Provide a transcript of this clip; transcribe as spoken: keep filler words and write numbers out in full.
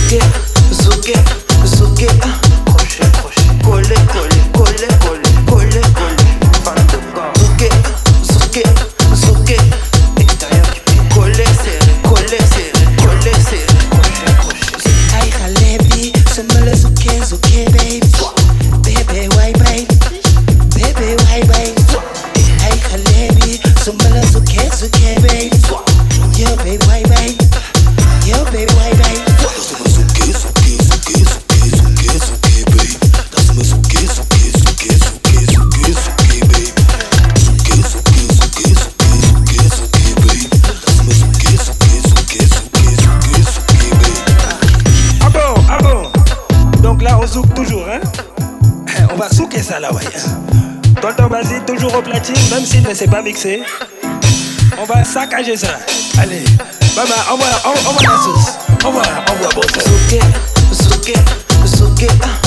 Zouké, zouké, zouké, crochet, crochet, collé, collé, collé, collé, collé, collé, fan de corps. Zouké, zouké, zouké, extérieur du pied, collé, serré, collé, serré, collé, serré, crochet, crochet. Ay Khalebi, send me le zouké, zouké, babe. Baby, why, babe? Baby, why, babe? Ay Khalebi, send me le zouké, zouké, babe. Yo, baby, why, babe? Yo, baby, why, babe? On zouk toujours, hein? On va souker ça là, ouais. Tonton Basile toujours au platine, même s'il ne sait pas mixer. On va saccager ça. Allez, maman, envoie, envoie, envoie la sauce. Envoie, envoie, bon. Zouké, zouké, zouké.